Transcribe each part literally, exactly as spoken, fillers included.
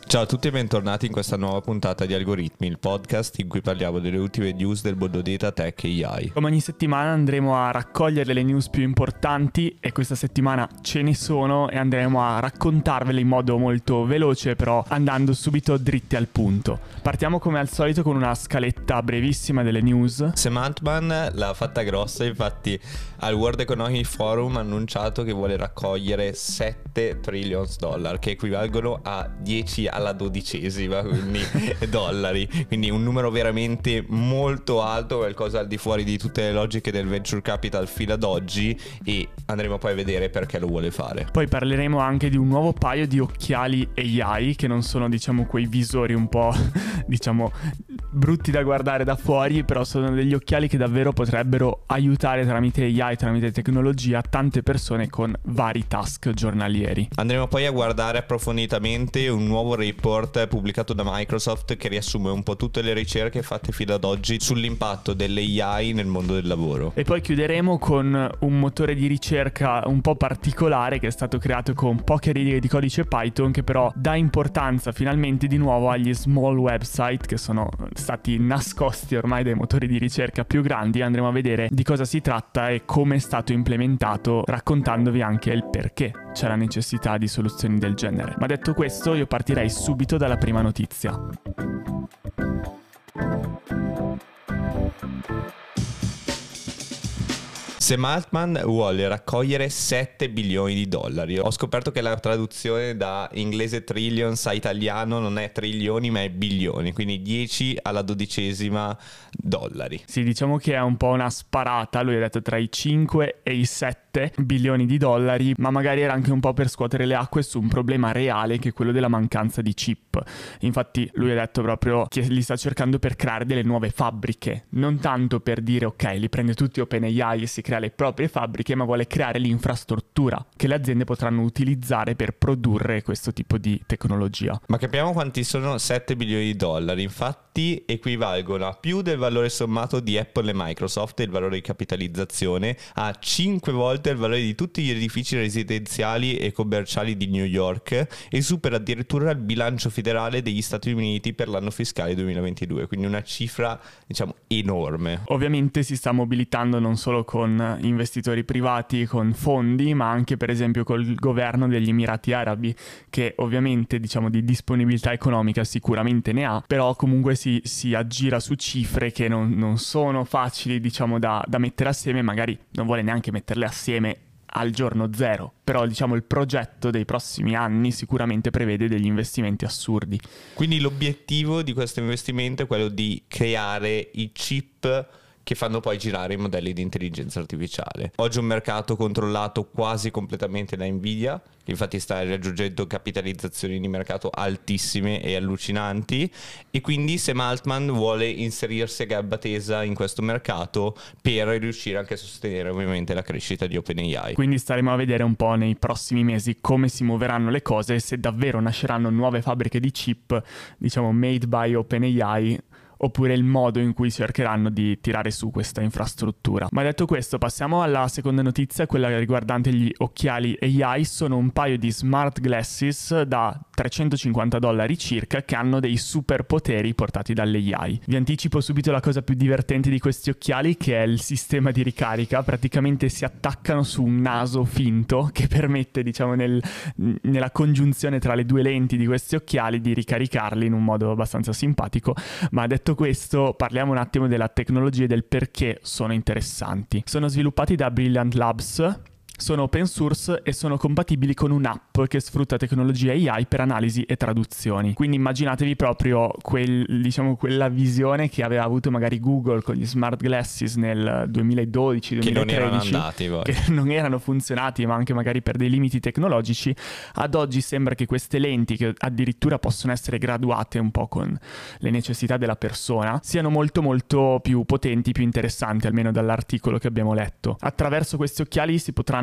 Ciao a tutti e bentornati in questa nuova puntata di Algoritmi, il podcast in cui parliamo delle ultime news del mondo data, tech e A I. Come ogni settimana andremo a raccogliere le news più importanti e questa settimana ce ne sono e andremo a raccontarvele in modo molto veloce, però andando subito dritti al punto. Partiamo come al solito con una scaletta brevissima delle news. Sam Altman l'ha fatta grossa, infatti al World Economic Forum ha annunciato che vuole raccogliere sette trillion dollar, che equivalgono a dieci alla dodicesima, quindi dollari, quindi un numero veramente molto alto, qualcosa al di fuori di tutte le logiche del venture capital fino ad oggi, e andremo poi a vedere perché lo vuole fare. Poi parleremo anche di un nuovo paio di occhiali A I, che non sono, diciamo, quei visori un po' diciamo brutti da guardare da fuori, però sono degli occhiali che davvero potrebbero aiutare tramite A I, tramite tecnologia, tante persone con vari task giornalieri. Andremo poi a guardare approfonditamente un nuovo report pubblicato da Microsoft che riassume un po' tutte le ricerche fatte fino ad oggi sull'impatto dell'A I nel mondo del lavoro. E poi chiuderemo con un motore di ricerca un po' particolare che è stato creato con poche righe di codice Python, che però dà importanza finalmente di nuovo agli small website che sono stati nascosti ormai dai motori di ricerca più grandi. Andremo a vedere di cosa si tratta e come è stato implementato, raccontandovi anche il perché c'è la necessità di soluzioni del genere. Ma detto questo, io partirei subito dalla prima notizia. Sam Altman vuole raccogliere sette bilioni di dollari. Ho scoperto che la traduzione da inglese trillions a italiano non è trilioni ma è bilioni, quindi dieci alla dodicesima dollari. Sì, diciamo che è un po' una sparata, lui ha detto tra i cinque e i sette bilioni di dollari, ma magari era anche un po' per scuotere le acque su un problema reale che è quello della mancanza di chip. Infatti lui ha detto proprio che li sta cercando per creare delle nuove fabbriche, non tanto per dire ok, li prende tutti OpenAI e si crea le proprie fabbriche, ma vuole creare l'infrastruttura che le aziende potranno utilizzare per produrre questo tipo di tecnologia. Ma capiamo quanti sono sette bilioni di dollari. Infatti equivalgono a più del valore sommato di Apple e Microsoft, il valore di capitalizzazione, a cinque volte il valore di tutti gli edifici residenziali e commerciali di New York, e supera addirittura il bilancio federale degli Stati Uniti per l'anno fiscale duemilaventidue, quindi una cifra, diciamo, enorme. Ovviamente si sta mobilitando non solo con investitori privati, con fondi, ma anche per esempio col governo degli Emirati Arabi, che ovviamente, diciamo, di disponibilità economica sicuramente ne ha, però comunque si, si aggira su cifre che non, non sono facili, diciamo, da, da mettere assieme. Magari non vuole neanche metterle assieme al giorno zero, però diciamo il progetto dei prossimi anni sicuramente prevede degli investimenti assurdi. Quindi l'obiettivo di questo investimento è quello di creare i chip che fanno poi girare i modelli di intelligenza artificiale. Oggi un mercato controllato quasi completamente da Nvidia, che infatti sta raggiungendo capitalizzazioni di mercato altissime e allucinanti, e quindi Sam Altman vuole inserirsi a gamba tesa in questo mercato per riuscire anche a sostenere ovviamente la crescita di OpenAI. Quindi staremo a vedere un po' nei prossimi mesi come si muoveranno le cose, se davvero nasceranno nuove fabbriche di chip, diciamo made by OpenAI, oppure il modo in cui cercheranno di tirare su questa infrastruttura. Ma detto questo, passiamo alla seconda notizia, quella riguardante gli occhiali A I. Sono un paio di smart glasses da trecentocinquanta dollari circa che hanno dei superpoteri portati dall'A I. Vi anticipo subito la cosa più divertente di questi occhiali, che è il sistema di ricarica. Praticamente si attaccano su un naso finto che permette, diciamo, nel, nella congiunzione tra le due lenti di questi occhiali di ricaricarli in un modo abbastanza simpatico. Ma detto questo, parliamo un attimo della tecnologia e del perché sono interessanti. Sono sviluppati da Brilliant Labs, sono open source e sono compatibili con un'app che sfrutta tecnologia A I per analisi e traduzioni. Quindi immaginatevi proprio quel, diciamo, quella visione che aveva avuto magari Google con gli smart glasses nel duemiladodici duemilatredici, che non erano andati poi. che non erano funzionati, ma anche magari per dei limiti tecnologici. Ad oggi sembra che queste lenti, che addirittura possono essere graduate un po' con le necessità della persona, siano molto molto più potenti, più interessanti, almeno dall'articolo che abbiamo letto. Attraverso questi occhiali si potranno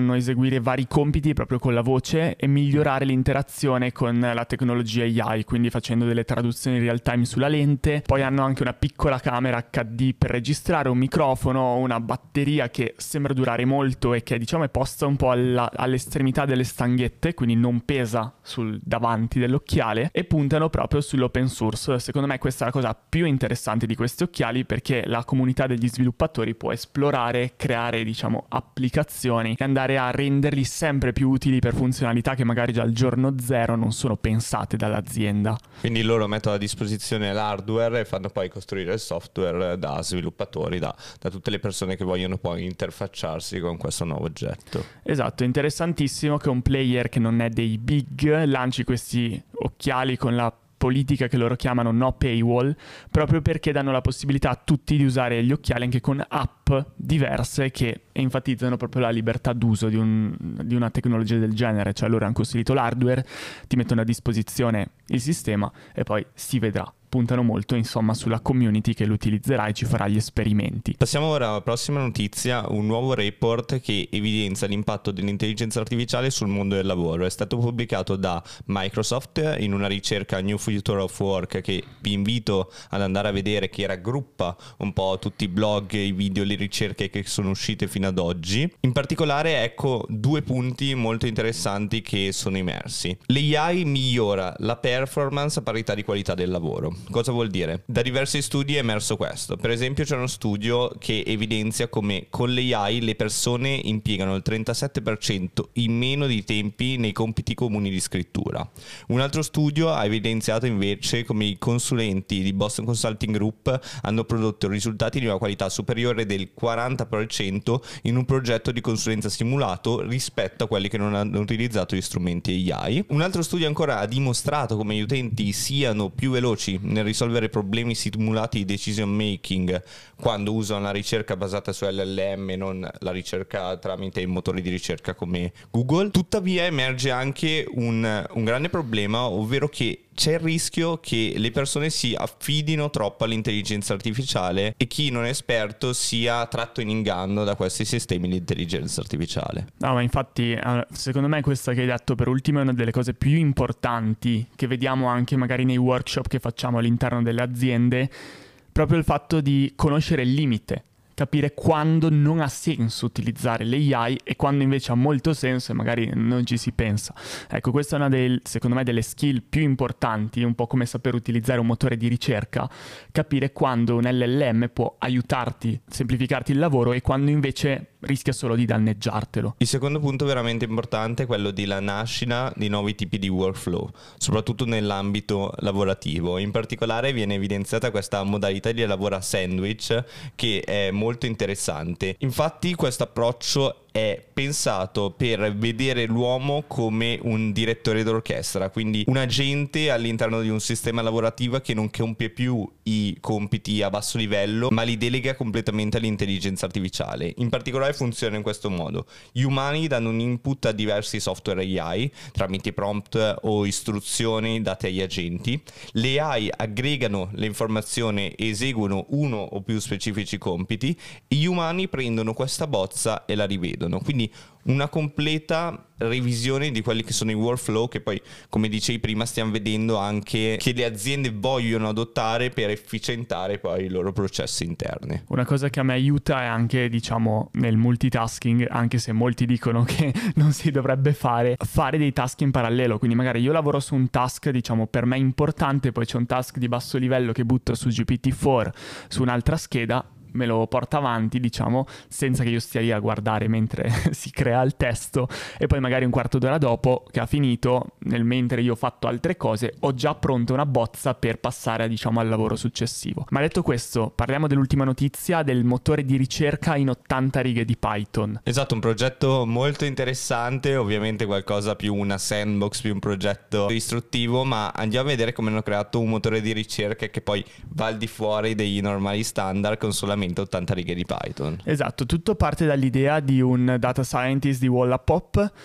potranno eseguire vari compiti proprio con la voce e migliorare l'interazione con la tecnologia A I, quindi facendo delle traduzioni in real time sulla lente. Poi hanno anche una piccola camera acca di per registrare, un microfono, una batteria che sembra durare molto e che diciamo è posta un po' alla, all'estremità delle stanghette, quindi non pesa sul davanti dell'occhiale, e puntano proprio sull'open source. Secondo me questa è la cosa più interessante di questi occhiali, perché la comunità degli sviluppatori può esplorare, creare diciamo applicazioni e andare a renderli sempre più utili per funzionalità che magari già al giorno zero non sono pensate dall'azienda. Quindi loro mettono a disposizione l'hardware e fanno poi costruire il software da sviluppatori, da, da tutte le persone che vogliono poi interfacciarsi con questo nuovo oggetto. Esatto, interessantissimo che un player che non è dei big lanci questi occhiali con la politica che loro chiamano no paywall, proprio perché danno la possibilità a tutti di usare gli occhiali anche con app diverse che enfatizzano proprio la libertà d'uso di, un, di una tecnologia del genere. Cioè loro hanno costruito l'hardware, ti mettono a disposizione il sistema e poi si vedrà. Puntano molto insomma sulla community che lo utilizzerà e ci farà gli esperimenti. Passiamo ora alla prossima notizia, un nuovo report che evidenzia l'impatto dell'intelligenza artificiale sul mondo del lavoro. È stato pubblicato da Microsoft in una ricerca New Future of Work che vi invito ad andare a vedere, che raggruppa un po' tutti i blog, i video, le ricerche che sono uscite fino ad oggi. In particolare ecco due punti molto interessanti che sono emersi. L'A I migliora la performance a parità di qualità del lavoro. Cosa vuol dire? Da diversi studi è emerso questo. Per esempio c'è uno studio che evidenzia come con l'A I le persone impiegano il trentasette per cento in meno di tempi nei compiti comuni di scrittura. Un altro studio ha evidenziato invece come i consulenti di Boston Consulting Group hanno prodotto risultati di una qualità superiore del quaranta per cento in un progetto di consulenza simulato rispetto a quelli che non hanno utilizzato gli strumenti A I. Un altro studio ancora ha dimostrato come gli utenti siano più veloci nel risolvere problemi simulati di decision making quando usano la ricerca basata su L L M e non la ricerca tramite i motori di ricerca come Google. Tuttavia emerge anche un, un grande problema, ovvero che c'è il rischio che le persone si affidino troppo all'intelligenza artificiale e chi non è esperto sia tratto in inganno da questi sistemi di intelligenza artificiale. No, ma infatti secondo me questa che hai detto per ultimo è una delle cose più importanti che vediamo anche magari nei workshop che facciamo all'interno delle aziende, proprio il fatto di conoscere il limite, capire quando non ha senso utilizzare l'A I e quando invece ha molto senso e magari non ci si pensa. Ecco, questa è una delle, secondo me, delle skill più importanti, un po' come saper utilizzare un motore di ricerca, capire quando un L L M può aiutarti, semplificarti il lavoro e quando invece rischia solo di danneggiartelo. Il secondo punto veramente importante è quello della nascita di nuovi tipi di workflow, soprattutto nell'ambito lavorativo. In particolare viene evidenziata questa modalità di lavoro a sandwich che è molto interessante. Infatti questo approccio è pensato per vedere l'uomo come un direttore d'orchestra, quindi un agente all'interno di un sistema lavorativo che non compie più i compiti a basso livello, ma li delega completamente all'intelligenza artificiale. In particolare funziona in questo modo: gli umani danno un input a diversi software A I tramite prompt o istruzioni date agli agenti, le A I aggregano le informazioni e eseguono uno o più specifici compiti, e gli umani prendono questa bozza e la rivedono. Quindi una completa revisione di quelli che sono i workflow che poi, come dicevi prima, stiamo vedendo anche che le aziende vogliono adottare per efficientare poi i loro processi interni. Una cosa che a me aiuta è anche, diciamo, nel multitasking, anche se molti dicono che non si dovrebbe fare, fare dei task in parallelo. Quindi magari io lavoro su un task, diciamo, per me importante, poi c'è un task di basso livello che butto su G P T quattro su un'altra scheda, me lo porta avanti, diciamo, senza che io stia lì a guardare mentre si crea il testo, e poi magari un quarto d'ora dopo che ha finito, nel mentre io ho fatto altre cose, ho già pronta una bozza per passare, diciamo, al lavoro successivo. Ma detto questo, parliamo dell'ultima notizia, del motore di ricerca in ottanta righe di Python. Esatto, un progetto molto interessante, ovviamente qualcosa più una sandbox, più un progetto istruttivo, ma andiamo a vedere come hanno creato un motore di ricerca che poi va al di fuori dei normali standard con solamente ottanta righe di Python. Esatto, tutto parte dall'idea di un data scientist di Wallapop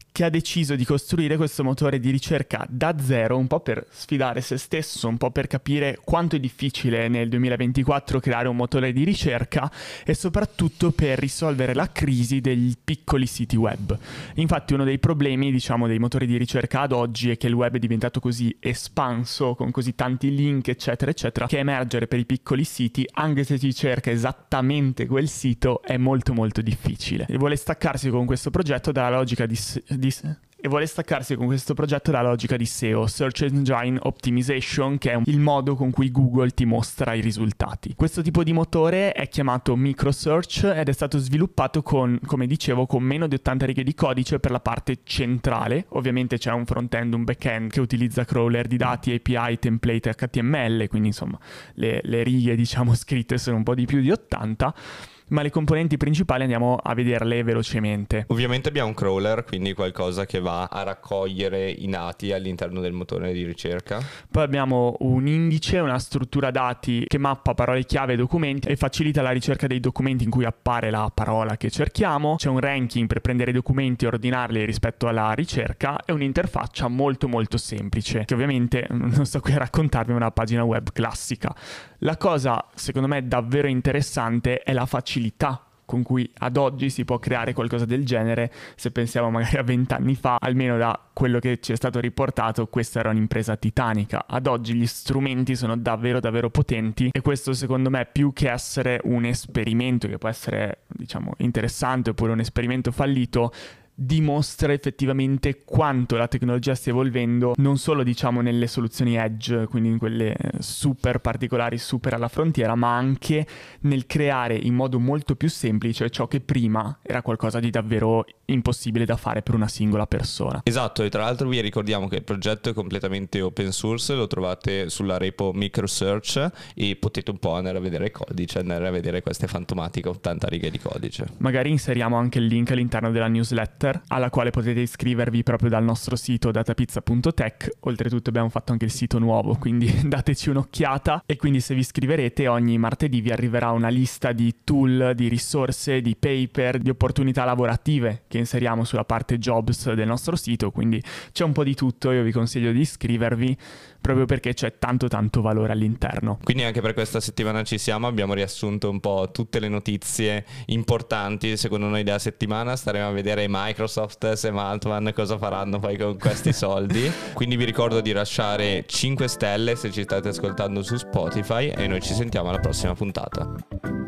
che ha deciso di costruire questo motore di ricerca da zero, un po' per sfidare se stesso, un po' per capire quanto è difficile nel duemilaventiquattro creare un motore di ricerca e soprattutto per risolvere la crisi dei piccoli siti web. Infatti uno dei problemi, diciamo, dei motori di ricerca ad oggi è che il web è diventato così espanso, con così tanti link, eccetera, eccetera, che emergere per i piccoli siti, anche se si cerca esattamente quel sito, è molto molto difficile. E vuole staccarsi con questo progetto dalla logica di, di e vuole staccarsi con questo progetto dalla logica di S E O, Search Engine Optimization, che è il modo con cui Google ti mostra i risultati. Questo tipo di motore è chiamato microsearch ed è stato sviluppato con, come dicevo, con meno di ottanta righe di codice per la parte centrale. Ovviamente c'è un front-end, un back-end che utilizza crawler di dati, A P I, template H T M L, quindi insomma le, le righe, diciamo, scritte sono un po' di più di ottanta. Ma le componenti principali andiamo a vederle velocemente. Ovviamente abbiamo un crawler, quindi qualcosa che va a raccogliere i dati all'interno del motore di ricerca. Poi abbiamo un indice, una struttura dati che mappa parole chiave e documenti e facilita la ricerca dei documenti in cui appare la parola che cerchiamo. C'è un ranking per prendere i documenti e ordinarli rispetto alla ricerca e un'interfaccia molto molto semplice, che ovviamente non sto qui a raccontarvi, una pagina web classica. La cosa secondo me davvero interessante è la facilità con cui ad oggi si può creare qualcosa del genere. Se pensiamo magari a vent'anni fa, almeno da quello che ci è stato riportato, questa era un'impresa titanica. Ad oggi gli strumenti sono davvero davvero potenti e questo secondo me, più che essere un esperimento che può essere, diciamo, interessante oppure un esperimento fallito, dimostra effettivamente quanto la tecnologia stia evolvendo, non solo diciamo nelle soluzioni edge, quindi in quelle super particolari, super alla frontiera, ma anche nel creare in modo molto più semplice ciò che prima era qualcosa di davvero impossibile da fare per una singola persona. Esatto, e tra l'altro vi ricordiamo che il progetto è completamente open source, lo trovate sulla repo microsearch e potete un po' andare a vedere il codice, andare a vedere queste fantomatiche ottanta righe di codice. Magari inseriamo anche il link all'interno della newsletter, alla quale potete iscrivervi proprio dal nostro sito datapizza punto tech. Oltretutto abbiamo fatto anche il sito nuovo, quindi dateci un'occhiata. E quindi se vi iscriverete, ogni martedì vi arriverà una lista di tool, di risorse, di paper, di opportunità lavorative che inseriamo sulla parte jobs del nostro sito, quindi c'è un po' di tutto. Io vi consiglio di iscrivervi proprio perché c'è tanto tanto valore all'interno. Quindi anche per questa settimana ci siamo, abbiamo riassunto un po' tutte le notizie importanti secondo noi della settimana. Staremo a vedere Microsoft e Sam Altman cosa faranno poi con questi soldi. Quindi vi ricordo di lasciare cinque stelle se ci state ascoltando su Spotify e noi ci sentiamo alla prossima puntata.